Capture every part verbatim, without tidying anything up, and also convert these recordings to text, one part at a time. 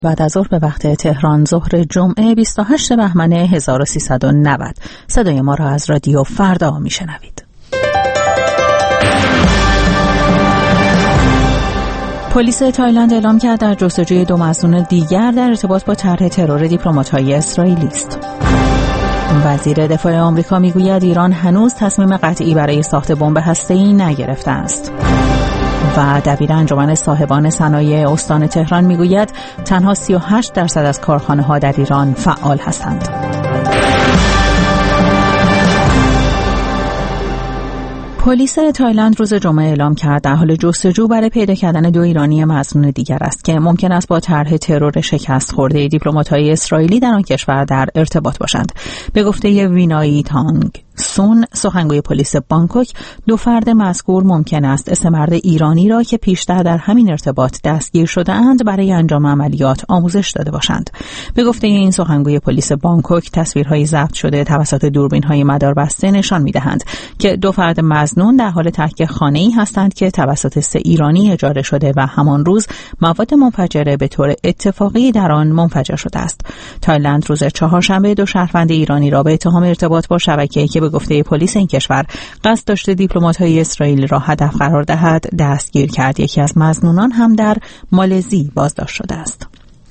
بعد از ظهر به وقت تهران، ظهر جمعه بیست و هشتم بهمن هزار و سیصد و نود. صدای ما را از رادیو فردا میشنوید. پلیس تایلند اعلام کرد در جستجوی دو مظنون دیگر در ارتباط با طرح ترور دیپلمات‌های اسرائیلی است. وزیر دفاع آمریکا میگوید ایران هنوز تصمیم قطعی برای ساخت بمب هسته‌ای نگرفته است. و دبیر انجمن صاحبان صنایع استان تهران میگوید تنها سی و هشت درصد از کارخانه‌ها در ایران فعال هستند. پلیس تایلند روز جمعه اعلام کرد در حال جستجو برای پیدا کردن دو ایرانی مظنون دیگر است که ممکن است با طرح ترور شکست خورده دیپلمات‌های اسرائیلی در آن کشور در ارتباط باشند. به گفته وینایی تانگ سون، سخنگوی پلیس بانکوک، دو فرد مذکور ممکن است اسم مرد ایرانی را که پیشتر در همین ارتباط دستگیر شده اند برای انجام عملیات آموزش داده باشند. به گفته این سخنگوی پلیس بانکوک، تصویرهای ضبط شده توسط دوربین‌های مداربسته نشان می‌دهند که دو فرد مظنون در حال ترک خانه‌ای هستند که توسط سه ایرانی اجاره شده و همان روز مواد منفجره به طور اتفاقی در آن منفجر شده است. تایلند روز چهارشنبه دو شهروند ایرانی را به اتهام ارتباط با شبکه‌ای که به گفته پلیس این کشور قصد داشته دیپلمات‌های اسرائیل را هدف قرار دهد دستگیر کرد. یکی از مظنونان هم در مالزی بازداشت شده است.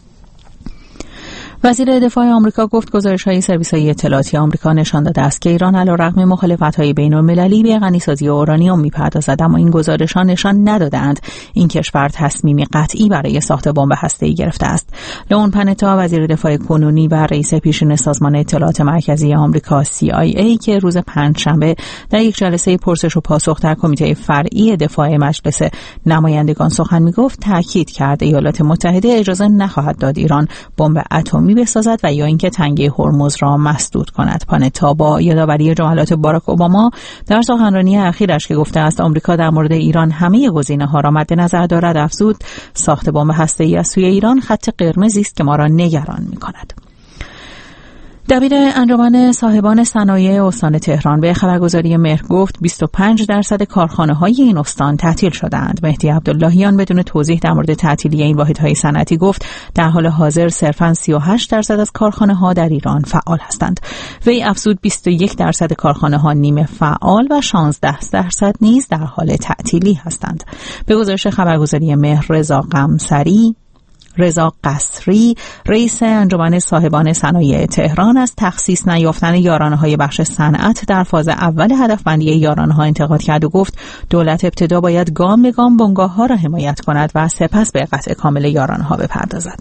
وزیر دفاع آمریکا گفت گزارش‌های سرویس‌های اطلاعاتی آمریکا نشان داده است که ایران علیرغم مخالفت‌های بین‌المللی به غنیسازی اورانیوم می‌پردازد، اما این گزارش‌ها نشان ندادند این کشور تصمیمی قطعی برای ساخت بمب هسته‌ای گرفته است. لئون پنتا، وزیر دفاع کنونی و رئیس پیشین سازمان اطلاعات مرکزی آمریکا سی آی ای که روز پنجشنبه در یک جلسه پرسش و پاسخ در کمیته فرعی دفاع مجلس نمایندگان سخن می‌گفت، تاکید کرد ایالات متحده اجازه نخواهد داد ایران بمب اتمی بسازد و یا اینکه تنگه هرمز را مسدود کند. پانتا با یادآوری جملات باراک اوباما در سخنرانی اخیرش که گفته است آمریکا در مورد ایران همه گزینه‌ها را مد نظر دارد، افزود ساخت بمب هسته‌ای از سوی ایران خط قرمزی است که ما را نگران می‌کند. دبیر انجمن صاحبان صنایع استان تهران به خبرگزاری مهر گفت بیست و پنج درصد کارخانه‌های این استان تعطیل شده‌اند. مهدی عبداللهیان بدون توضیح در مورد تعطیلی این واحدهای صنعتی گفت در حال حاضر صرفاً سی و هشت درصد از کارخانه‌ها در ایران فعال هستند. وی افزود بیست و یک درصد کارخانه‌ها نیمه فعال و شانزده درصد نیز در حال تعطیلی هستند. به گزارش خبرگزاری مهر، رضا قمصری رضا قصری، رئیس انجمن صاحبان صنایع تهران، از تخصیص نیافتن یارانه‌های بخش صنعت در فاز اول هدفبندی یارانه‌ها انتقاد کرد و گفت دولت ابتدا باید گام به گام بنگاه‌ها را حمایت کند و سپس به قطع کامل یارانه‌ها بپردازد.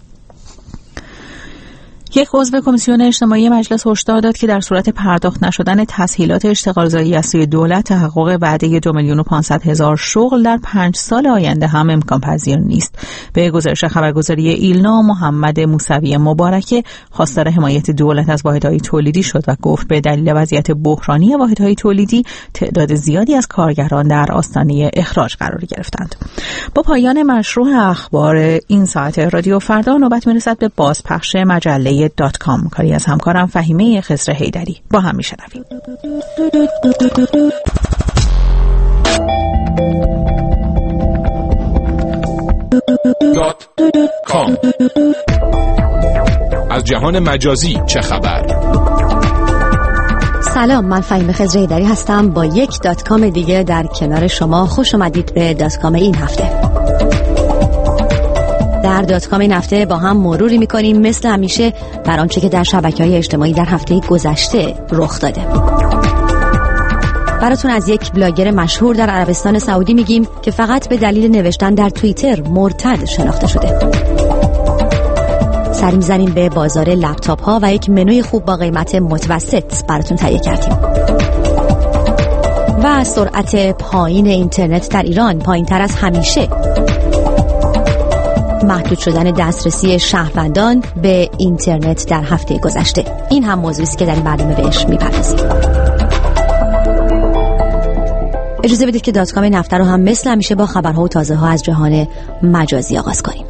یک عضو کمیسیون اجتماعی مجلس هشدار داد که در صورت پرداخت نشدن تسهیلات اشتغالزایی از سوی دولت، تحقق وعده دو میلیون و پانصد هزار شغل در پنج سال آینده هم امکان پذیر نیست. به گزارش خبرگزاری ایلنا، محمد موسوی مبارکه خواستار حمایت دولت از واحدهای تولیدی شد و گفت به دلیل وضعیت بحرانی واحدهای تولیدی تعداد زیادی از کارگران در آستانه اخراج قرار گرفتند. با پایان مشروع اخبار این ساعت رادیو فردا، نوبت می‌رسد به بازپخش مجله دات کام، کاری از همکارم فهیمه خضر حیدری. با هم میشنویم. دات کام. از جهان مجازی چه خبر؟ سلام، من فهیمه خضر حیدری هستم با یک دات کام دیگه در کنار شما. خوش اومدید به دات کام این هفته. در دات کام این هفته با هم مروری میکنیم مثل همیشه بر آنچه که در شبکه‌های اجتماعی در هفته گذشته رخ داده. براتون از یک بلاگر مشهور در عربستان سعودی میگیم که فقط به دلیل نوشتن در توییتر مرتد شناخته شده. سری میزنیم به بازار لپتاپ ها و یک منوی خوب با قیمت متوسط براتون تهیه کردیم. و سرعت پایین اینترنت در ایران پایین تر از همیشه. محدود شدن دسترسی شهروندان به اینترنت در هفته گذشته. این هم موضوعی است که در این برنامه بهش میپردازیم. اجازه بدید که دات کام این هفته رو هم مثل همیشه با خبرها و تازه ها از جهان مجازی آغاز کنیم.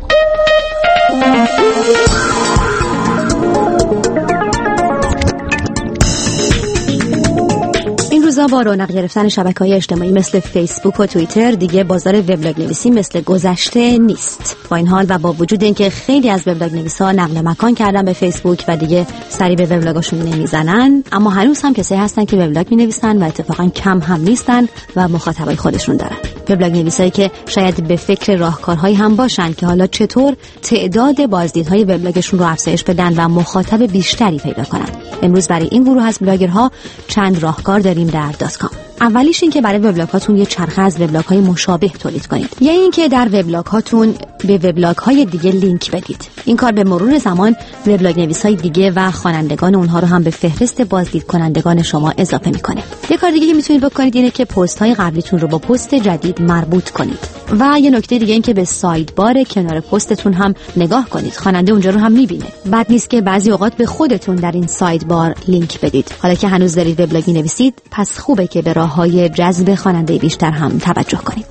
روزا با رونق گرفتن شبکه‌های اجتماعی مثل فیسبوک و توییتر دیگه بازار وبلاگ نویسی مثل گذشته نیست. با این حال و با وجود اینکه خیلی از وبلاگ نویسا نقل مکان کردن به فیسبوک و دیگه سری به وبلاگاشون نمیزنن، اما هنوز هم کسایی هستن که وبلاگ مینویسن و اتفاقا کم هم نیستن و مخاطبای خودشون دارن. وبلاگ نویسایی که شاید به فکر راهکارهایی هم باشن که حالا چطور تعداد بازدیدهای وبلاگشون رو افزایش بدن و مخاطب بیشتری پیدا کنن. امروز برای این گروه از بلاگرها چند راهکار داریم در دات کام. اولیش این که برای وبلاگ هاتون یه چرخه از وبلاگ های مشابه تولید کنید، یا این که در وبلاگ هاتون به وبلاگ های دیگه لینک بدید. این کار به مرور زمان وبلاگ نویس های دیگه و خوانندگان اونها رو هم به فهرست بازدید کنندگان شما اضافه میکنه. یه کار دیگه که میتونید بکنید اینه که پست های قبلیتون رو با پست جدید مربوط کنید. و یه نکته دیگه این که به ساید بار کنار پستتون هم نگاه کنید. خواننده اونجا رو هم میبینه. بد نیست که بعضی اوقات به خودتون در این ساید بار لینک بدید. حالا که هنوز دارید وبلاگ نویسید، پس خوبه که به راههای جذب خواننده بیشتر هم توجه کنید.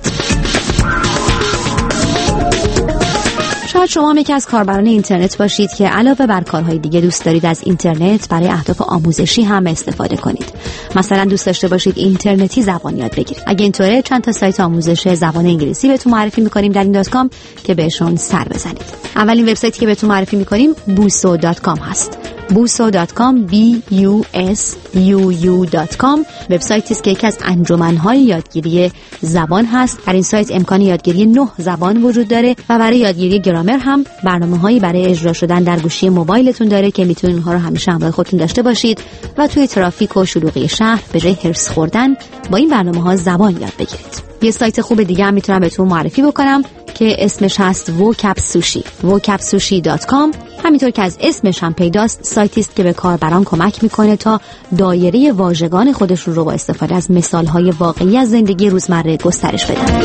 شاید شما هم یکی از کاربران اینترنت باشید که علاوه بر کارهای دیگه دوست دارید از اینترنت برای اهداف آموزشی هم استفاده کنید. مثلا دوست داشته باشید اینترنتی زبان یاد بگیرید. اگه اینطوره چند تا سایت آموزش زبان انگلیسی بهتون معرفی می‌کنیم در این دات کام که بهشون سر بزنید. اولین وبسایتی که بهتون معرفی می‌کنیم بوسو دات کام هست. بوسو دات کام بی یو اس یو یو دات کام وبسایتی است که یکی از انجمن‌های یادگیری زبان هست. در این سایت امکان یادگیری نه زبان وجود داره و برای یادگیری گرامر هم برنامه‌هایی برای اجرا شدن در گوشی موبایلتون داره که میتونید اونها رو همیشه همراه خودتون داشته باشید و توی ترافیک و شلوغی شهر به جای هرس خوردن با این برنامه‌ها زبان یاد بگیرید. یه سایت خوب دیگه هم میتونم بهتون معرفی بکنم که اسمش هست ووکپ سوشی ووکپ سوشی دات کام. همینطور که از اسمش هم پیداست، سایتی است که به کاربران کمک میکنه تا دایره واژگان خودشون رو با استفاده از مثالهای واقعی از زندگی روزمره گسترش بدن.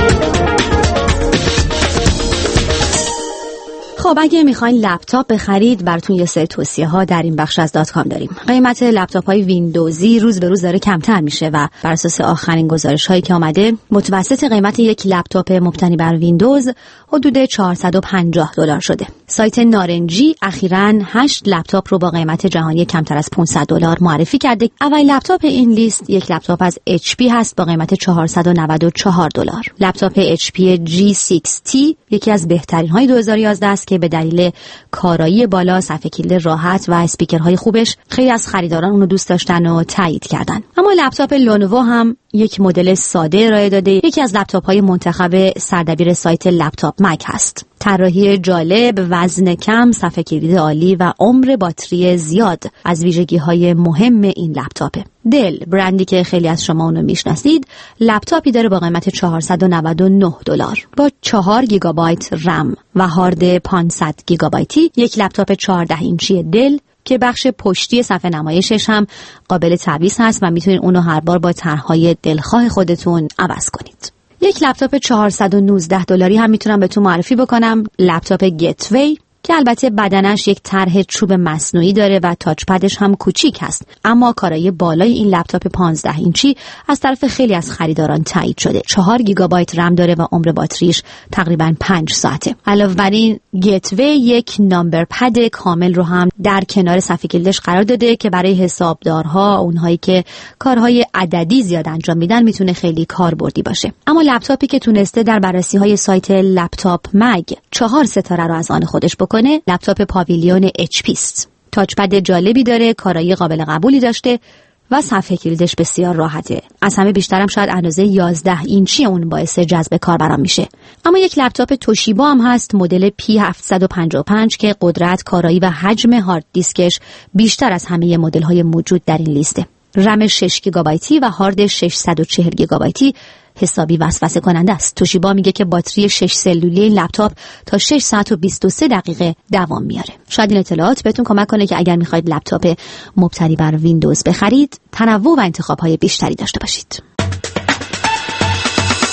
خب اگه میخواین لپتاپ بخرید، براتون یه سری توصیه ها در این بخش از دات کام داریم. قیمت لپتاپ های ویندوزی روز به روز داره کمتر میشه و بر اساس آخرین گزارش هایی که آمده، متوسط قیمت یک لپتاپ مبتنی بر ویندوز حدود چهارصد و پنجاه دلار شده. سایت نارنجی اخیراً هشت لپتاپ رو با قیمت جهانی کمتر از پانصد دلار معرفی کرده. اول لپتاپ این لیست یک لپتاپ از اچ پی هست با قیمت چهارصد و نود و چهار دلار. لپتاپ اچ پی جی شش تی یکی از بهترین های دو هزار و یازده است که به دلیل کارایی بالا، صفحه کلید راحت و اسپیکرهای خوبش خیلی از خریداران اونو دوست داشتن و تایید کردن. اما لپتاپ لنوو هم یک مدل ساده ارائه داده، یکی از لپتاپ‌های منتخب سردبیر سایت لپتاپ مک هست. طراحی جالب، وزن کم، صفحه کلید عالی و عمر باتری زیاد از ویژگی‌های مهم این لپتاپه. دل، برندی که خیلی از شما اونو میشناسید، لپتاپی داره با قیمت چهارصد و نود و نه دلار با چهار گیگابایت رم و هارد پانصد گیگابایتی. یک لپتاپ چهارده اینچی دل که بخش پشتی صفحه نمایشش هم قابل تعویض هست و میتونید اونو هر بار با طرح‌های دلخواه خودتون عوض کنید. یک لپتاپ چهارصد و نوزده دلاری هم میتونم بهتون معرفی بکنم، لپتاپ گتوی که البته بدنش یک طرح چوب مصنوعی داره و تاچ پدش هم کوچیک هست، اما کارایی بالای این لپتاپ پانزده اینچی از طرف خیلی از خریداران تایید شده. چهار گیگابایت رم داره و عمر باتریش تقریباً پنج ساعته. علاوه بر این گتوی یک نامبر پد کامل رو هم در کنار صفحه کلیدش قرار داده که برای حسابدارها، اونهایی که کارهای عددی زیاد انجام میدن، میتونه خیلی کاربردی باشه. اما لپتاپی که تونسته در بررسی‌های سایت لپتاپ مگ چهار ستاره رو از آن خودش بکنه، لپتاپ پاویلیون اچ پی است. تاچ پد جالبی داره، کارایی قابل قبولی داشته و صفحه کلیدش بسیار راحته. از همه بیشترم شاید اندازه یازده اینچی اون باعث جذب کاربران میشه. اما یک لپتاپ توشیبا هم هست، مدل پی هفتصد و پنجاه و پنج که قدرت، کارایی و حجم هارد دیسکش بیشتر از همه مدل‌های موجود در این لیسته. رم شش گیگابایتی و هارد ششصد و چهل گیگابایتی حسابی وسوسه کننده است. توشیبا میگه که باتری شش سلولی این لپتاپ تا شش ساعت و بیست و سه دقیقه دوام میاره. شاید این اطلاعات بهتون کمک کنه که اگر میخواید لپتاپ مبتنی بر ویندوز بخرید، تنوع و انتخاب‌های بیشتری داشته باشید.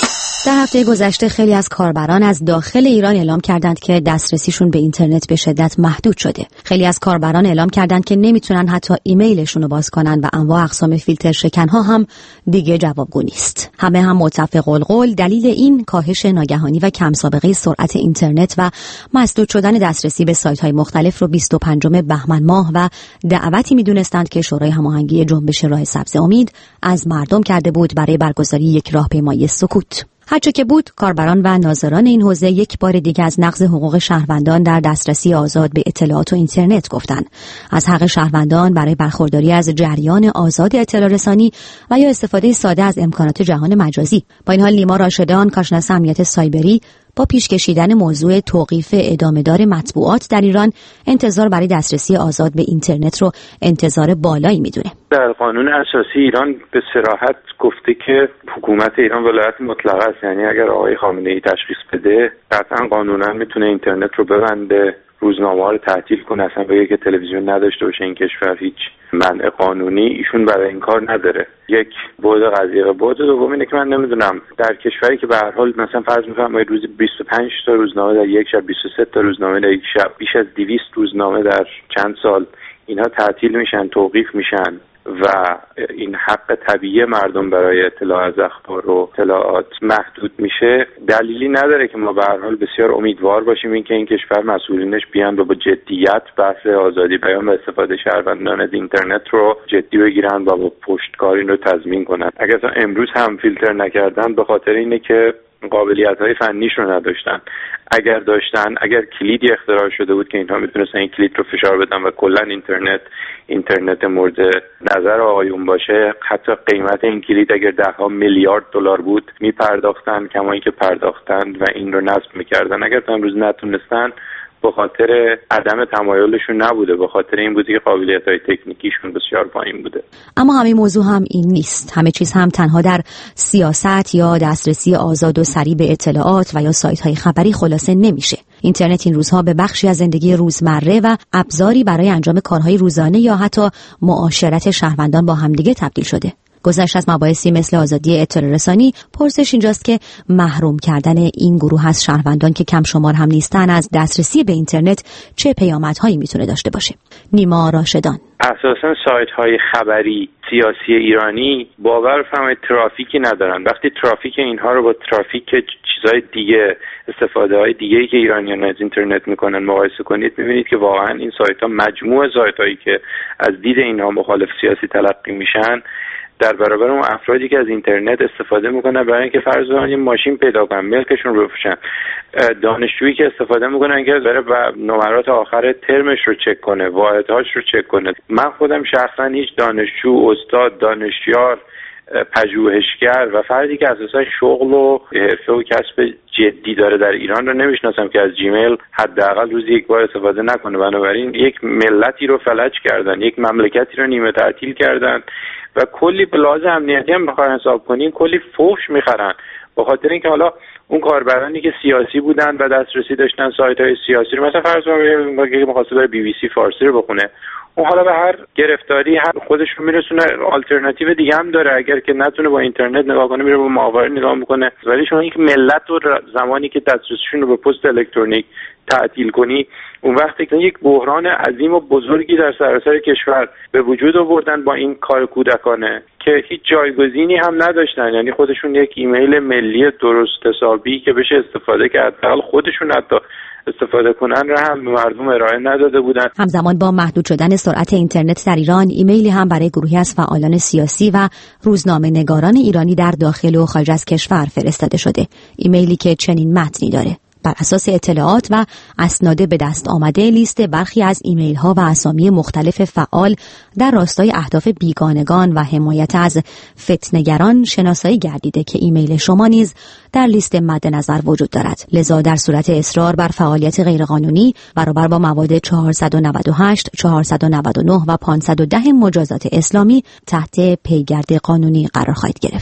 در هفته گذشته خیلی از کاربران از داخل ایران اعلام کردند که دسترسیشون به اینترنت به شدت محدود شده. خیلی از کاربران اعلام کردند که نمیتونن حتی ایمیلشون رو باز کنن و انواع اقسام فیلتر شکنها هم دیگه جوابگو نیست. همه هم متفق القول دلیل این کاهش ناگهانی و کم سابقه سرعت اینترنت و مسدود شدن دسترسی به سایت‌های مختلف رو بیست و پنجم بهمن ماه و دعوتی میدونستند که شورای هماهنگی جنبش راه سبز امید از مردم کرده بود برای برگزاری یک راهپیمایی سکوت. هرچه که بود، کاربران و ناظران این حوزه یک بار دیگه از نقض حقوق شهروندان در دسترسی آزاد به اطلاعات و اینترنت گفتند. از حق شهروندان برای برخورداری از جریان آزاد اطلاع رسانی و یا استفاده ساده از امکانات جهان مجازی. با این حال نیما راشدان، کارشناس امنیت سایبری، با پیش کشیدن موضوع توقیف ادامه‌دار مطبوعات در ایران انتظار برای دسترسی آزاد به اینترنت رو انتظار بالایی میدونه. در قانون اساسی ایران به صراحت گفته که حکومت ایران ولایت مطلقه است، یعنی اگر آقای خامنه‌ای تشخیص بده قطعا قانونا میتونه اینترنت رو ببنده، روزنامه‌ها رو تعطیل کنه، اصلا بگه که تلویزیون نداشته باشه این کشور. هیچ منع قانونی ایشون برای این کار نداره. یک بعد قضیه. بعد دوم اینه که من نمیدونم در کشوری که به هر حال مثلا فرض می‌کنم روز بیست و پنج تا روزنامه در یک شب، بیست و سه تا روزنامه در یک شب، بیش از دویست روزنامه در چند سال اینها تعطیل میشن، توقیف میشن و این حق طبیعی مردم برای اطلاع از اخبار و اطلاعات محدود میشه، دلیلی نداره که ما به هر حال بسیار امیدوار باشیم این که این کشور مسئولینش بیان و با جدیت بحث آزادی بیان و استفاده شهروندان از اینترنت رو جدی بگیرن و با پشتکار این رو تضمین کنن. اگر امروز هم فیلتر نکردن به خاطر اینه که قابلیت‌های فنیش رو نداشتن. اگر داشتن، اگر کلیدی اختراع شده بود که اینها میتونستن این کلید رو فشار بدن و کلا اینترنت اینترنت مورد نظر آقایون باشه، حتی قیمت این کلید اگر ده ها میلیارد دلار بود میپرداختن کما اینکه پرداختند و این رو نصب میکردن. اگر تا امروز نتونستن به خاطر عدم تمایلشون نبوده، به خاطر این بوده که قابلیت‌های تکنیکیشون بسیار پایین بوده. اما همین موضوع هم این نیست. همه چیز هم تنها در سیاست یا دسترسی آزاد و سریع به اطلاعات و یا سایت‌های خبری خلاصه نمیشه. اینترنت این روزها به بخشی از زندگی روزمره و ابزاری برای انجام کارهای روزانه یا حتی معاشرت شهروندان با همدیگه تبدیل شده. گذشت از مباحثی مثل آزادی اطلاع رسانی، پرسش اینجاست که محروم کردن این گروه از شهروندان که کم شمار هم نیستن از دسترسی به اینترنت چه پیامدهایی میتونه داشته باشه؟ نیما راشدان: اساساً سایت‌های خبری سیاسی ایرانی باور فرمایید ترافیکی ندارن. وقتی ترافیک اینها رو با ترافیک چیزهای دیگه، استفاده‌های دیگه‌ای که ایرانیان از اینترنت میکنن مقایسه کنید، می‌بینید که واقعاً این سایت‌ها، مجموع سایت‌هایی که از دید اینها مخالف سیاسی تلقی میشن، در برابر اون افرادی که از اینترنت استفاده میکنن برای اینکه فرض کنن یه ماشین پیدا کنن، ملکشون رو بفروشن، دانشجویی که استفاده میکنن که بره و نمرات آخر ترمش رو چک کنه، واحدهاش رو چک کنه. من خودم شخصا هیچ دانشجو، استاد، دانشیار، پژوهشگر و فردی که اساسا شغل و حرفه و کسب جدی داره در ایران رو نمیشناسم که از جیمیل حداقل روزی یک بار استفاده نکنه. بنابراین یک ملتی رو فلج کردن، یک مملکتی رو نیمه تعطیل کردن و کلی به لحاظ امنیتی هم بخواهن حساب کنین کلی فحش میخرن، به خاطر اینکه حالا اون کاربرانی که سیاسی بودن و دسترسی داشتن سایت‌های سیاسی رو، مثلا فرض کنید که می‌خواد برای بی بی سی فارسی رو بخونه، اون حالا به هر گرفتاری هر خودش رو میرسونه، آلترناتیو دیگه هم داره. اگر که نتونه با اینترنت نگاه کنه میره با ماهواره نگاه میکنه. ولی شما یک ملت رو زمانی که دسترسیشون رو به پست الکترونیک تعطیل کنی، اون وقتی که یک بحران عظیم و بزرگی در سراسر کشور به وجود آوردن با این کار کودکانه که هیچ جایگزینی هم نداشتن. یعنی خودشون یک ایمیل ملی درست حسابی که بشه استفاده کرد، حال خودشون حتی استفاده کنن را هم به مردم ارائه نداده بودن. همزمان با محدود شدن سرعت اینترنت در ایران، ایمیلی هم برای گروهی از فعالان سیاسی و روزنامه نگاران ایرانی در داخل و خارج از کشور فرستاده شده. ایمیلی که چنین متنی داره: بر اساس اطلاعات و اسناد به دست آمده، لیست برخی از ایمیل ها و اسامی مختلف فعال در راستای اهداف بیگانگان و حمایت از فتنه‌گران شناسایی گردیده که ایمیل شما نیز در لیست مد نظر وجود دارد. لذا در صورت اصرار بر فعالیت غیرقانونی برابر با مواد چهارصد و نود و هشت، چهارصد و نود و نه و پانصد و ده مجازات اسلامی تحت پیگرد قانونی قرار خواهید گرفت.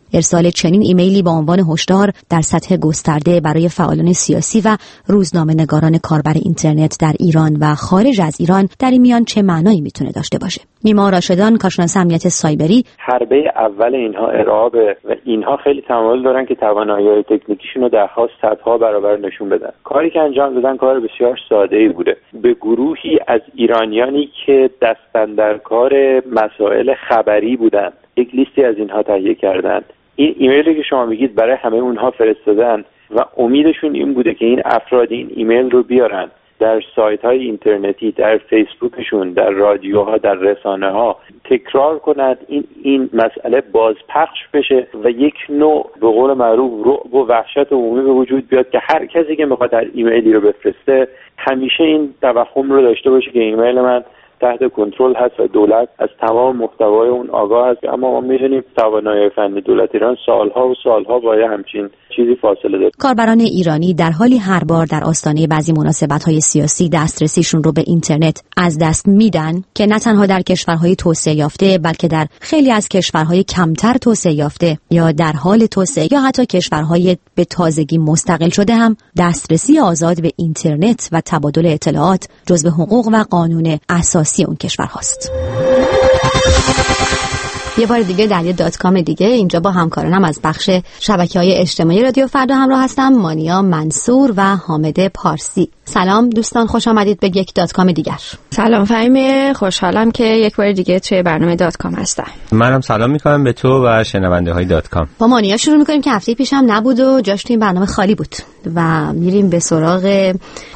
ارسال چنین ایمیلی با عنوان هشدار در سطح گسترده برای فعالان سیاسی و روزنامه‌نگاران کاربر اینترنت در ایران و خارج از ایران در این میان چه معنایی میتونه داشته باشه؟ نیما راشدان، کارشناس امنیت سایبری: حربه اول اینها ارعابه و اینها خیلی تمایل دارن که توانایی‌های تکنیکیشون رو در خواست صدها برابر نشون بدن. کاری که انجام دادن کار بسیار ساده‌ای بوده. به گروهی از ایرانیانی که دستن در کار مسائل خبری بودن یک لیستی از اینها تهیه کردند. این ایمیلی که شما میگید برای همه اونها فرستادن و امیدشون این بوده که این افراد این ایمیل رو بیارن در سایت های اینترنتی، در فیسبوکشون، در رادیوها، در رسانه ها تکرار کنند، این این مسئله بازپخش بشه و یک نوع به قول معروف رعب و وحشت عمومی به وجود بیاد که هر کسی که میخواد در ایمیلی رو بفرسته همیشه این توهم رو داشته باشه که ایمیل من تحت کنترل هست و دولت از تمام محتوای اون آگاه است. اما ما می‌دونیم توانایی فنی دولت ایران سالها و سالها با همچین چیزی فاصله داره. کاربران ایرانی در حالی هر بار در آستانه بعضی مناسبت‌های سیاسی دسترسیشون رو به اینترنت از دست میدن که نه تنها در کشورهای توسعه یافته بلکه در خیلی از کشورهای کمتر توسعه یافته یا در حال توسعه یا حتی کشورهای به تازگی مستقل شده هم دسترسی آزاد به اینترنت و تبادل اطلاعات جزو حقوق و قانون اساسی اون کشور هاست. یه بار دیگه در یه دات کام دیگه اینجا با همکارانم از بخش شبکه‌های اجتماعی رادیو فردا همراه هستم، مانیا منصور و حامد پارسی. سلام دوستان، خوش آمدید به یک دات کام دیگر. سلام فهیمه، خوشحالم که یک بار دیگه توی برنامه دات کام هستم. منم سلام میکنم به تو و شنونده های دات کام. با مانیا شروع میکنیم که هفته پیشم نبود و جاش تو این برنامه خالی بود و میریم به سراغ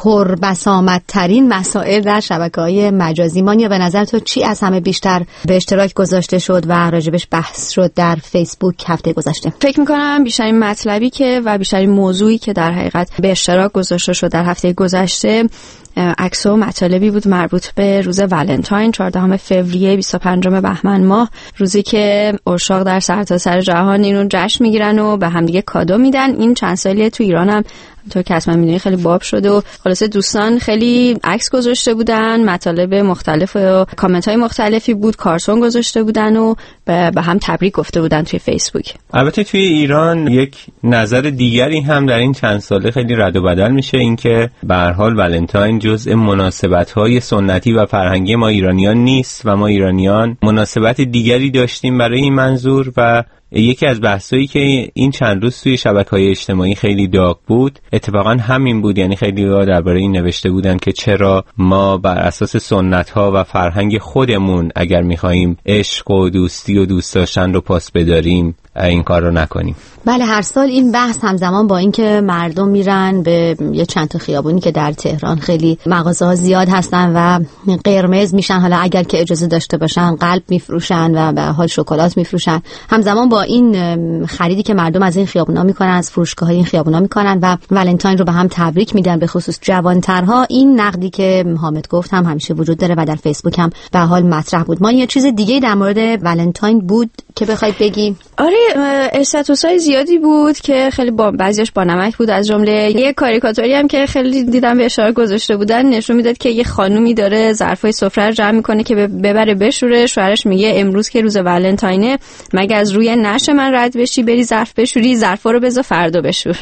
پربسامدترین مسائل در شبکه‌های مجازی. مانیا، به نظر تو چی از همه بیشتر به اشتراک گذاشته شد و راجبش بحث شد در فیسبوک هفته گذشته؟ فکر میکنم بیشترین مطلبی که و بیشترین موضوعی که در حقیقت به اشتراک گذاشته شد در هفته گذشته عکس و مطالبی بود مربوط به روز ولنتاین، چهاردهم فوریه، بیست و پنجم بهمن ماه، روزی که عشاق در سرتاسر جهان اینو جشن میگیرن و به همدیگه کادو میدن. این چند سالیه تو ایران هم تو که حتما میدونی خیلی باب شده و خلاصه دوستان خیلی عکس گذاشته بودن، مطالب مختلف و کامنت های مختلفی بود، کارتون گذاشته بودن و به هم تبریک گفته بودن توی فیسبوک. البته توی ایران یک نظر دیگری هم در این چند ساله خیلی رد و بدل میشه، اینکه به هر حال ولنتاین جزء مناسبت‌های سنتی و فرهنگی ما ایرانیان نیست و ما ایرانیان مناسبت دیگری داشتیم برای این منظور. و یکی از بحثایی که این چند روز توی شبکه‌های اجتماعی خیلی داغ بود اتفاقا همین بود، یعنی خیلی ها درباره این نوشته بودن که چرا ما بر اساس سنت‌ها و فرهنگ خودمون اگر می‌خوایم عشق و دوستی و دوست داشتن رو پاس بداریم این کار رو نکنیم. بله، هر سال این بحث همزمان با اینکه مردم میرن به یه چند تا خیابونی که در تهران خیلی مغازه‌ها زیاد هستن و قرمز میشن، حالا اگر که اجازه داشته باشن قلب میفروشن و به حال شکلات میفروشن، همزمان با این خریدی که مردم از این خیابونا میکنن، از فروشگاه‌های این خیابونا میکنن و ولنتاین رو به هم تبریک میدن، به خصوص جوانترها، این نقدی که حامد گفت هم همیشه وجود داره و در فیسبوک هم به حال مطرح بود. ما یه چیز دیگه در مورد ولنتاین بود که بخواید بگی؟ آره، استاتوس‌های زیادی بود که خیلی با بعضیش با نمک بود، از جمله یه کاریکاتوری هم که خیلی دیدم به اشاره گذاشته بودن، نشون میداد که یه خانومی داره ظرفای سفره رو جمع میکنه که ببره بشوره، شوهرش میگه امروز که روز ولنتاینه مگه از روی نعش من رد بشی بری ظرف بشوری، ظرفا رو بذار فردا بشور.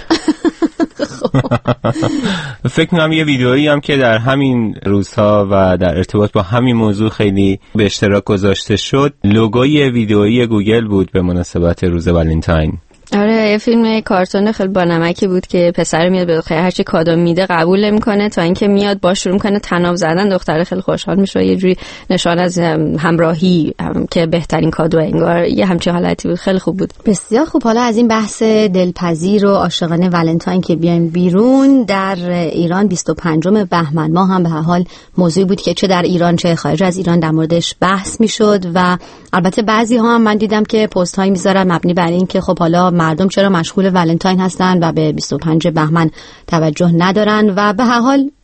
فکر می‌کنم یه ویدئویی هم که در همین روزها و در ارتباط با همین موضوع خیلی به اشتراک گذاشته شد، لوگوی ویدئویی گوگل بود به مناسبت روز ولنتاین. آره، یه فیلم کارتون خیلی با نمکی بود که پسر میاد به دختر هرچی کادو میده قبول نمیکنه تا اینکه میاد با شروع میکنه طناب زدن، دختر خیلی خوشحال میشه، یه جوری نشان از همراهی هم که بهترین کادو، انگار یه همچین حالتی بود. خیلی خوب بود. بسیار خوب. حالا از این بحث دلپذیر و عاشقانه ولنتاین که بیایم بیرون، در ایران بیست و پنجم بهمن ماه هم به هر حال موضوعی بود که چه در ایران چه خارج از ایران در موردش بحث میشد و البته بعضی ها هم من دیدم که پست هایی میذارن مبنی بر این که خب حالا مردم چرا مشغول ولنتاین هستن و به بیست و پنجم بهمن توجه ندارن و به هر حال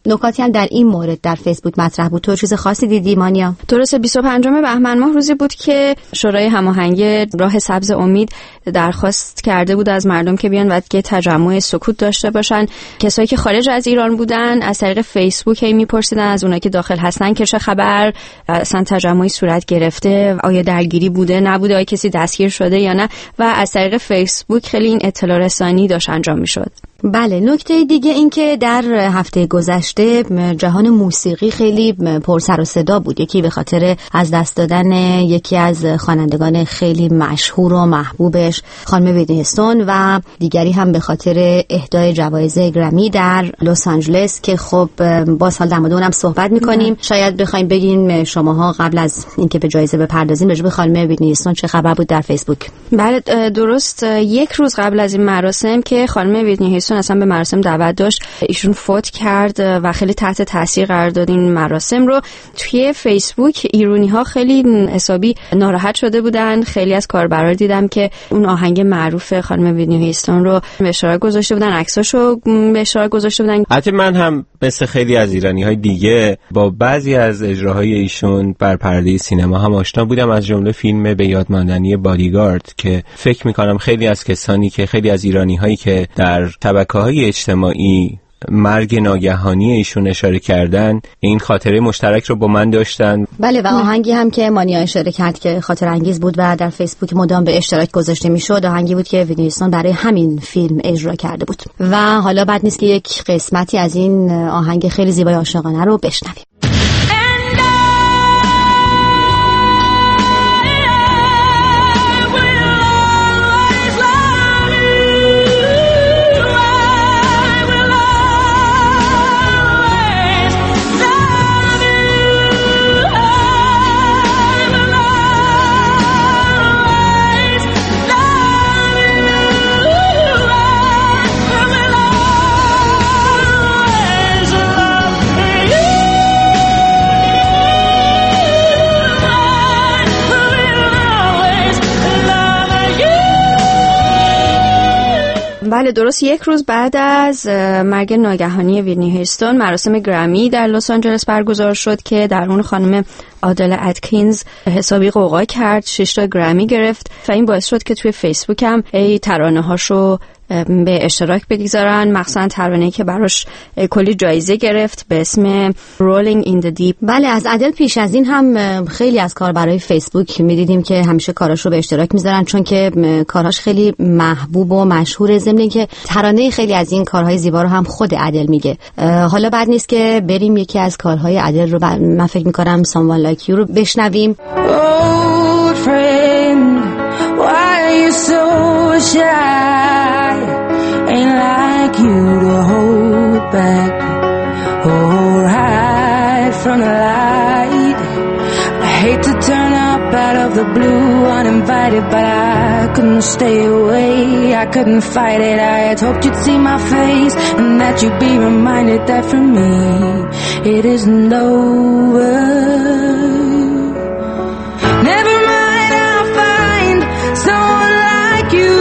نکاتی هم در این مورد در فیسبوک مطرح بود. تو چیز خاصی دیدی مانیا؟ درسته، بیست و پنجم بهمن ماه روزی بود که شورای هماهنگی راه سبز امید درخواست کرده بود از مردم که بیان و که تجمع سکوت داشته باشن. کسایی که خارج از ایران بودن از طریق فیسبوک هی میپرسیدن از اونایی که داخل هستن که چه خبر، اصلا تجمعی صورت گرفته، آیا درگیری بوده نبوده، آیا کسی دستگیر شده یا نه، و از طریق فیسبوک خیلی این اطلاع رسانی داشت انجام میشد. بله، نکته دیگه این که در هفته گذشته جهان موسیقی خیلی پر سر و صدا بود. یکی به خاطر از دست دادن یکی از خوانندگان خیلی مشهور و محبوبش خانم ویتنی هیوستون و دیگری هم به خاطر اهدای جوایز گرمی در لس آنجلس که خب باز حال در مورد اونم صحبت می‌کنیم. شاید بخوایم بگین شماها قبل از اینکه به جایزه بپردازیم راجع به خانم ویتنی هیوستون چه خبر بود در فیسبوک؟ بله درست، یک روز قبل از این مراسم که خانم ویتنی هیوستون اصلا به مراسم دعوت داشت، ایشون فوت کرد و خیلی تحت تاثیر قرار داد این مراسم رو. توی فیسبوک ایرونی ها خیلی حسابی ناراحت شده بودن. خیلی از کاربرا دیدم که اون آهنگ معروف خانم ویتنی هیوستون رو به اشتراک گذاشته بودن، عکساشو به اشتراک گذاشته بودن. حتی من هم مثل خیلی از ایرانی های دیگه با بعضی از اجراهای ایشون بر پرده سینما هم آشنا بودم، از جمله فیلم به یاد ماندنی بادیگارد که فکر میکنم خیلی از کسانی که خیلی از ایرانی هایی که در طبقه‌های اجتماعی مرگ ناگهانی ایشون اشاره کردن این خاطره مشترک رو با من داشتن. بله، و آهنگی هم که مانیا اشاره کرد که خاطر انگیز بود و در فیسبوک مدام به اشتراک گذاشته میشد، آهنگی بود که ویتنی هیوستون برای همین فیلم اجرا کرده بود. و حالا بد نیست که یک قسمتی از این آهنگ خیلی زیبای عاشقانه رو بشنویم. بله درست، یک روز بعد از مرگ ناگهانی ویتنی هیوستون مراسم گرمی در لس آنجلس برگزار شد که در اون خانم آدل اتکینز حسابی قوقا کرد، شش تا گرمی گرفت و این باعث شد که توی فیسبوک هم ای ترانه هاشو به اشتراک بگذارن، مخصوصا ترانه‌ای که براش کلی جایزه گرفت به اسم Rolling in the Deep. بله، از عدل پیش از این هم خیلی از کاربرای فیسبوک می‌دیدیم که همیشه کاراشو به اشتراک می‌ذارن چون که کاراش خیلی محبوب و مشهوره، ضمن اینکه ترانه خیلی از این کارهای زیبا رو هم خود عدل میگه. حالا بعد نیست که بریم یکی از کارهای عدل رو من فکر می‌کنم Someone Like You رو بشنویم. Old friend, why are you so shy? Ain't like you to hold back or hide from the light. I hate to turn up out of the blue uninvited, but I couldn't stay away, I couldn't fight it. I had hoped you'd see my face and that you'd be reminded that for me it isn't over. Never mind, I'll find someone like you.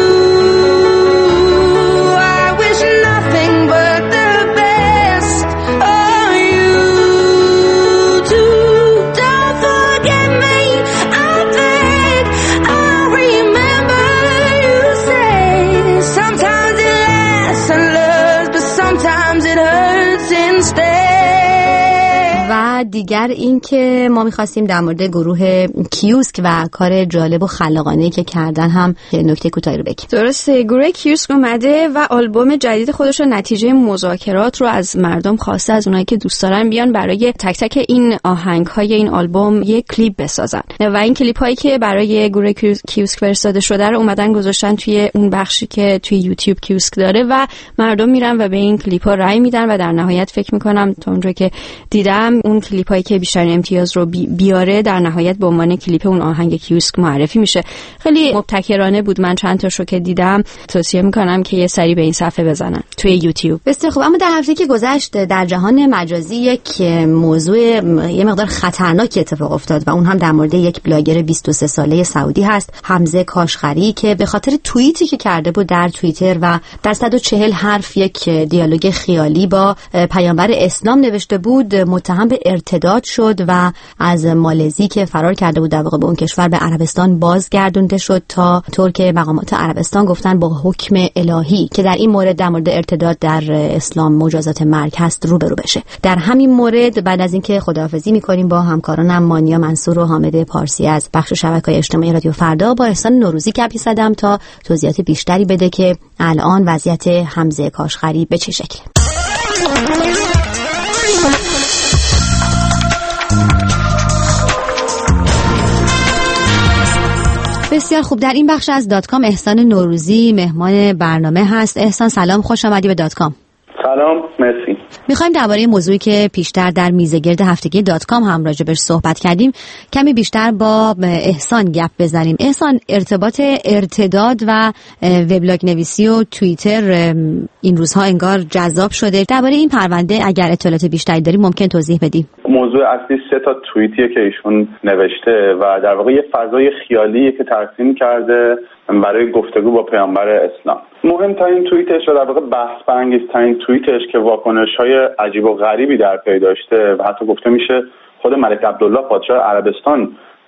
دیگر این که ما می‌خواستیم در مورد گروه کیوسک و کار جالب و خلاقانه‌ای که کردن هم نکته کوتاهی رو بگیم. درسته، گروه کیوسک اومده و آلبوم جدید خودش رو نتیجه مذاکرات رو از مردم خواسته، از اونایی که دوست دارن بیان برای تک تک این آهنگ‌های این آلبوم یک کلیپ بسازن و این کلیپ‌هایی که برای گروه کیوسک فرستاده شده رو اومدن گذاشتن توی اون بخشی که توی یوتیوب کیوسک داره و مردم میرن و به این کلیپ‌ها رأی میدن و در نهایت فکر می‌کنم تا اونجایی که دیدم اون کلیپایی که بیشتر امتیاز رو بیاره در نهایت به عنوان کلیپ اون آهنگ کیوسک معرفی میشه. خیلی مبتکرانه بود، من چند تاشو که دیدم توصیه میکنم که یه سری به این صفحه بزنن. توی یوتیوب. بسیار خوب. اما در هفته که گذشت در جهان مجازی یک موضوع یه مقدار خطرناکی اتفاق افتاد و اون هم در مورد یک بلاگر بیست و سه ساله سعودی هست، حمزه کاشغری، که به خاطر توییتی که کرده بود در توییتر و در صد و چهل حرف یک دیالوگ خیالی با پیامبر اسلام نوشته بود متهم به ارتداد شد و از مالزی که فرار کرده بود در واقع به اون کشور به عربستان بازگردونده شد، تا طور که مقامات عربستان گفتن با حکم الهی که در این مورد در مورد ارتداد در اسلام مجازات مرگ هست روبرو بشه. در همین مورد بعد از اینکه خداحافظی می‌کنیم با همکارانم مانیا منصور و حامد پارسی از بخش شبکه‌های اجتماعی رادیو فردا، با احسان نوروزی گپی زدم تا توضیحات بیشتری بده که الان وضعیت حمزه کاشغری به چه شکله. بسیار خوب. در این بخش از دات کام احسان نوروزی مهمان برنامه هست. احسان سلام، خوش آمدی به دات کام. سلام، مرسی. میخوایم درباره موضوعی که پیشتر در میزگرد هفتگی دات کام هم راجبش صحبت کردیم کمی بیشتر با احسان گپ بزنیم. احسان، ارتباط ارتداد و وبلاگ نویسی و توییتر این روزها انگار جذاب شده. درباره این پرونده اگر اطلاعات بیشتری داری ممکن توضیح بدی؟ موضوع اصلی سه تا توییتیه که ایشون نوشته و در واقع یه فضای خیالیه که ترسیم کرده برای گفتگو با پیامبر اسلام. مهمترین توییتش و در واقع بحث برانگیزترین توییتش که واکنش‌های عجیب و غریبی در پی داشته و حتی گفته میشه خود ملک عبدالله پادشاه عربستان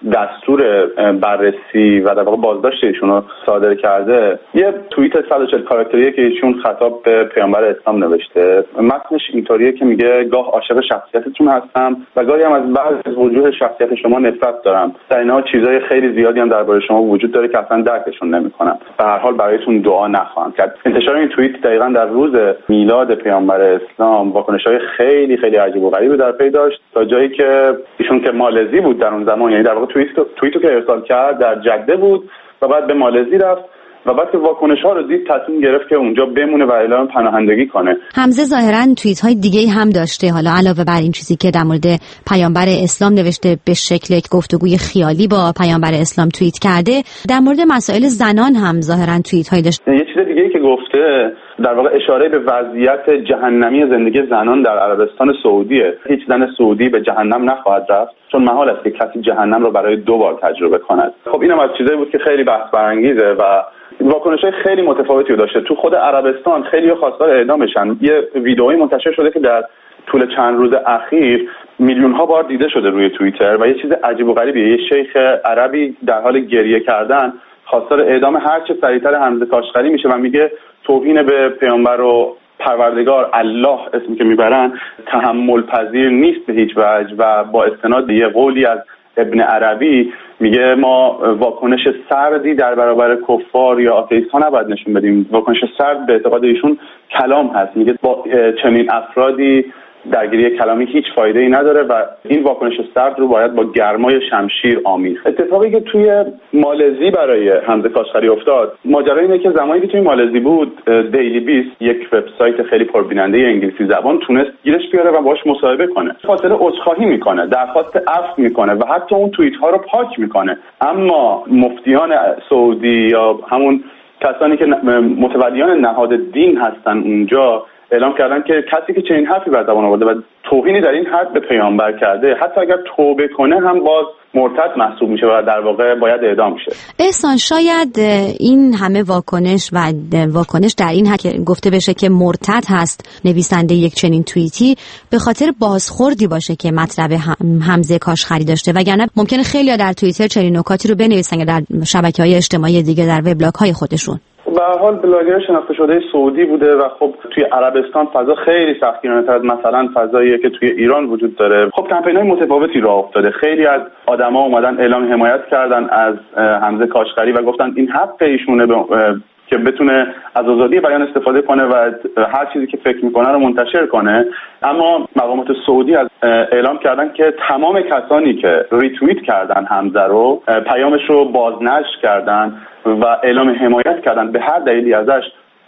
دستور بررسی و در واقع بازداشت ایشون رو صادر کرده. یه توییت صد و چهل کاراکتریه که ایشون خطاب به پیامبر اسلام نوشته. متنش اینطوریه که میگه گاه عاشق شخصیتتون هستم و گاهی هم از بعضی از وجوه شخصیت شما نفرت دارم. در اینها چیزای خیلی زیادی هم درباره شما وجود داره که اصلا درکشون نمیکنم. به هر حال برایتون دعا نخواهم کرد. انتشار این توییت دقیقاً در روز میلاد پیامبر اسلام واکنش‌های خیلی خیلی عجیب و غریبی در پی داشت، تا جایی که ایشون که مالزی بود در اون زمان، یعنی در واقع توییت توییتو که ارسال کرد در جده بود و بعد به مالزی رفت و بعد که واکنش‌ها رو دید تصمیم گرفت که اونجا بمونه و اعلام پناهندگی کنه. حمزه ظاهراً توییت‌های دیگه‌ای هم داشته، حالا علاوه بر این چیزی که در مورد پیامبر اسلام نوشته به شکل گفتگوی خیالی با پیامبر اسلام توییت کرده، در مورد مسائل زنان هم ظاهراً توییت‌هایی داشته. یه چیز دیگه‌ای که گفته در واقع اشاره به وضعیت جهنمی زندگی زنان در عربستان سعودیه. هیچ زن سعودی به جهنم نخواهد رفت، چون محال است که کسی جهنم رو برای دو بار تجربه کند. خب اینم از چیزایی بود که خیلی بحث برانگیزه و واکنش‌های خیلی متفاوتی رو داشته. تو خود عربستان خیلی خواستار اعدامشن. یه ویدئویی منتشر شده که در طول چند روز اخیر میلیون‌ها بار دیده شده روی توییتر و یه چیز عجیب و غریبیه. یه شیخ عربی در حال گریه کردن خواستار اعدام هر چه سریعتر حمزه کاشغری میشه و میگه توهین به پیامبر و پروردگار الله اسمی که میبرن تحمل پذیر نیست به هیچ وجه و با استناد به یه قولی از ابن عربی میگه ما واکنش سردی در برابر کفار یا آتئیست ها نباید نشون بدیم. واکنش سرد به اعتقاد ایشون کلام هست. میگه با چنین افرادی درگیری کلامی هیچ فایده ای نداره و این واکنش سرد رو باید با گرمای شمشیر آمیخت. اتفاقی که توی مالزی برای حمزه کاشغری افتاد، ماجرا اینه که زمانی که توی مالزی بود، دیلی بیست، یک وبسایت خیلی پربیننده انگلیسی زبان، تونست گیرش بیاره و باهاش مصاحبه کنه. خاطر عذرخواهی میکنه، درخواست عفو میکنه و حتی اون توییت ها رو پاک میکنه. اما مفتیان سعودی یا همون کسانی که متولیان نهاد دین هستن اونجا اعلام کردن که کسی که چنین حرفی بر زبان آورده و توهینی در این حد به پیامبر کرده، حتی اگر توبه کنه هم باز مرتد محسوب میشه و در واقع باید اعدام شه. احسان، شاید این همه واکنش و واکنش در این حد گفته بشه که مرتد هست نویسنده یک چنین توییتی به خاطر بازخوردی باشه که مطلب حمزه کاشغری داشته، وگرنه ممکنه خیلی‌ها در توییتر چنین نکاتی رو بنویسن در شبکه‌های اجتماعی دیگه، در وبلاگ‌های خودشون. به هر حال بلاگر شناخته شده سعودی بوده و خب توی عربستان فضا خیلی سختگیرانه‌تر از مثلا فضاییه که توی ایران وجود داره. خب کمپین‌های متفاوتی راه افتاده. خیلی از آدما اومدن اعلام حمایت کردن از حمزه کاشغری و گفتن این حق ایشونه که بتونه از آزادی بیان استفاده کنه و هر چیزی که فکر میکنه رو منتشر کنه. اما مقامات سعودی از اعلام کردن که تمام کسانی که ریتوییت کردن حمزه رو، پیامش رو بازنشر کردن و اعلام حمایت کردن به هر دلیلی ازش،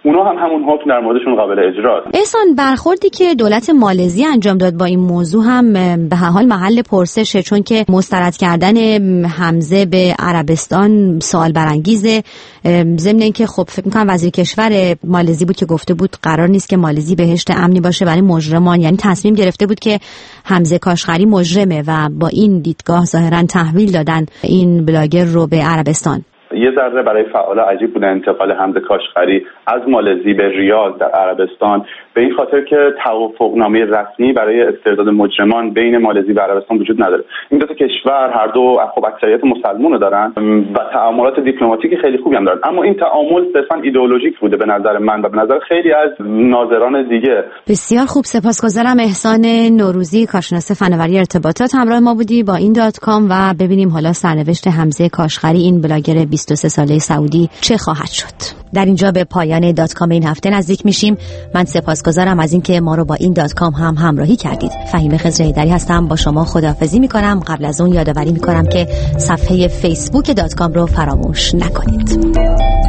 اونا هم همون حکم در موردشون قابل اجراست. احسان، برخوردی که دولت مالزی انجام داد با این موضوع هم به هر حال محل پرسشه، چون که مسترد کردن حمزه به عربستان سوال برانگیزه. ضمن اینکه خب فکر می‌کنم وزیر کشور مالزی بود که گفته بود قرار نیست که مالزی بهشت امنی باشه برای مجرمان، یعنی تصمیم گرفته بود که حمزه کاشغری مجرمه و با این دیدگاه ظاهراً تحویل دادن این بلاگر رو به عربستان. یه ذره برای فعال عجیب بود انتقال حمزه کاشغری از مالزی به ریاض در عربستان، به این خاطر که توافقنامه رسمی برای استرداد مجرمان بین مالزی و عربستان وجود نداره. این دو تا کشور هر دو خب اکثریت مسلمان رو دارن و تعاملات دیپلماتیکی خیلی خوبی هم دارن، اما این تعامل صرفاً ایدئولوژیک بوده به نظر من و به نظر خیلی از ناظران دیگه. بسیار خوب، سپاسگزارم. احسان نوروزی، کارشناس فناوری ارتباطات، همراه ما بودی با این دات کام و ببینیم حالا سرنوشت حمزه کاشغری، این بلاگر بیست و سه ساله سعودی، چه خواهد شد. در اینجا به پایان دات کام این هفته نزدیک میشیم. من سپاسگزارم از اینکه ما رو با این دات کام هم همراهی کردید. فهیم خضرهیدری هستم، با شما خداحافظی میکنم. قبل از اون یادآوری میکنم که صفحه فیسبوک دات کام رو فراموش نکنید.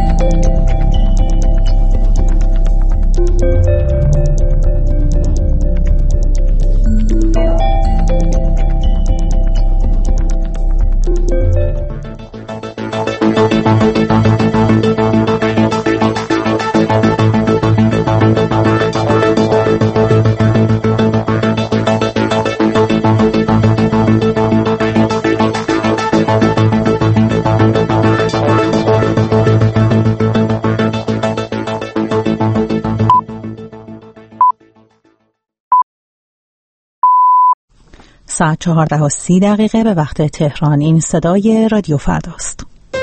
ساعت چهارده و سی دقیقه به وقت تهران. این صدای رادیو فرداست.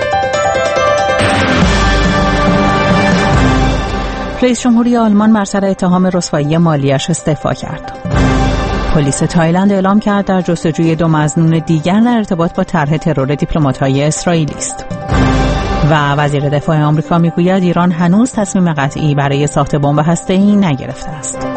رئیس جمهوری آلمان بر سر اتهام رسوایی مالیش استعفا کرد. پلیس تایلند اعلام کرد در جستجوی دو مظنون دیگر در ارتباط با طرح ترور دیپلمات‌های اسرائیلی است. و وزیر دفاع آمریکا میگوید ایران هنوز تصمیم قطعی برای ساخت بمب هسته‌ای نگرفته است.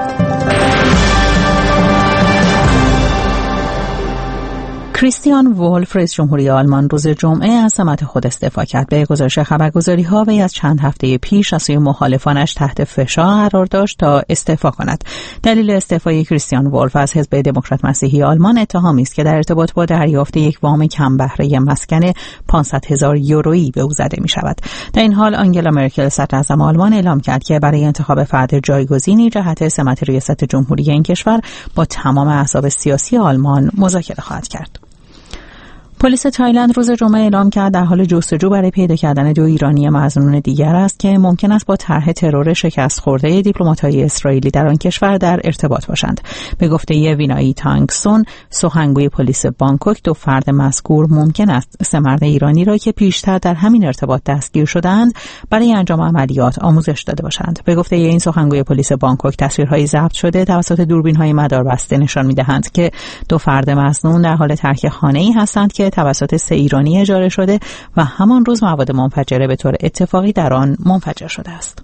کریستیان وولف، رئیس جمهوری آلمان، روز جمعه از سمت خود استعفا کرد. به گزارش خبرگزاری‌ها وی از چند هفته پیش از سوی مخالفانش تحت فشار قرار داشت تا استعفا کند. دلیل استعفای کریستیان وولف از حزب دموکرات مسیحی آلمان اتهامی است که در ارتباط با دریافت یک وام کم بهره مسکن پانصد هزار یورویی به او زده می شود. در این حال آنگلا مرکل صدراعظم آلمان اعلام کرد که برای انتخاب فرد جایگزینی جهت سمت ریاست جمهوری این کشور با تمام احزاب سیاسی آلمان مذاکره خواهد کرد. پلیس تایلند روز جمعه اعلام کرد در حال جستجو برای پیدا کردن دو ایرانی مظنون دیگر است که ممکن است با طرح ترور شکست خورده دیپلمات‌های اسرائیلی در آن کشور در ارتباط باشند. به گفته وینایی تانگسون، سخنگوی پلیس بانکوک، دو فرد مذکور ممکن است سه مرد ایرانی را که پیشتر در همین ارتباط دستگیر شدند برای انجام عملیات آموزش داده باشند. به گفته این سخنگوی پلیس بانکوک، تصویرهای ضبط شده توسط دوربین‌های مداربسته نشان می‌دهند که دو فرد مظنون در حال ترک خانه‌ای هستند که توسط سه ایرانی اجاره شده و همان روز مواد منفجره به طور اتفاقی در آن منفجر شده است.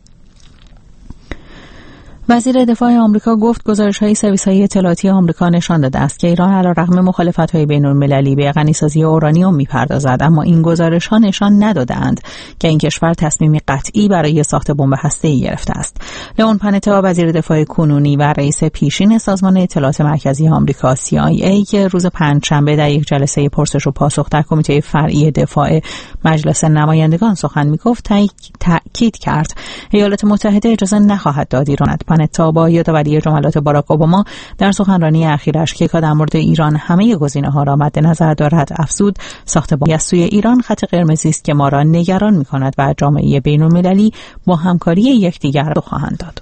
وزیر دفاع آمریکا گفت گزارش‌های سرویس‌های اطلاعاتی آمریکا نشان داده است که ایران علیرغم مخالفت‌های بین‌المللی به غنی‌سازی اورانیوم می‌پردازد، اما این گزارش‌ها نشان ندادند که این کشور تصمیمی قطعی برای ساخت بمب هسته‌ای گرفته است. لئون پانتا، وزیر دفاع کنونی و رئیس پیشین سازمان اطلاعات مرکزی آمریکا سی آی ای، که روز پنجشنبه در یک جلسه پرسش و پاسخ در کمیته فرعی دفاع مجلس نمایندگان سخن می‌گفت، تأکید کرد ایالات متحده اجازه نخواهد داد ایران پانتا با یادآوری جملات باراک اوباما در سخنرانی اخیرش که در مورد ایران همه گزینه‌ها را مد نظر دارد افزود ساخت بمب از سوی ایران خط قرمزی است که ما را نگران می‌کند و جامعه بین‌المللی با همکاری یکدیگر را خواهند داد.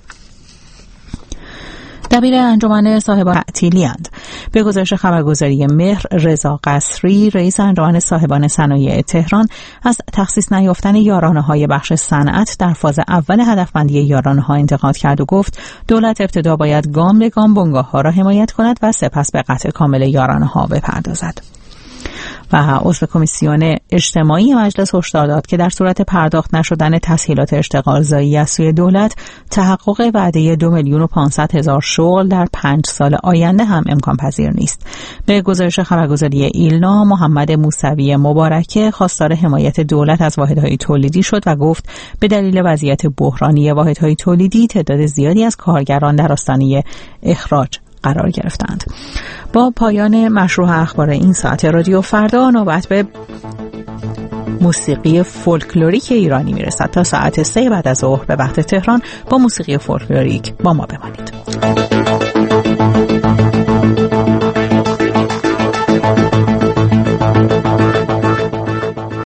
دبیر انجمن صاحبان تعطیلی‌اند. به گزارش خبرگزاری مهر، رضا قصری، رئیس انجمن صاحبان صنایع تهران، از تخصیص نیافتن یارانه‌های بخش صنعت در فاز اول هدفمندی یارانه‌ها انتقاد کرد و گفت دولت ابتدا باید گام به گام بنگاه‌ها را حمایت کند و سپس به قطع کامل یارانه‌ها بپردازد. و عضو کمیسیون اجتماعی مجلس هشدار داد که در صورت پرداخت نشدن تسهیلات اشتغالزایی از سوی دولت، تحقق وعده دو میلیون و پانصد هزار شغل در پنج سال آینده هم امکان پذیر نیست. به گزارش خبرگزاری ایلنا، محمد موسوی مبارکه خواستار حمایت دولت از واحدهای تولیدی شد و گفت به دلیل وضعیت بحرانی واحدهای تولیدی تعداد زیادی از کارگران در آستانه اخراج قرار گرفتند. با پایان مشروع اخبار این ساعت رادیو فردا، نوبت به موسیقی فولکلوریک ایرانی میرسد. تا ساعت سه بعد از ظهر به وقت تهران با موسیقی فولکلوریک با ما بمانید.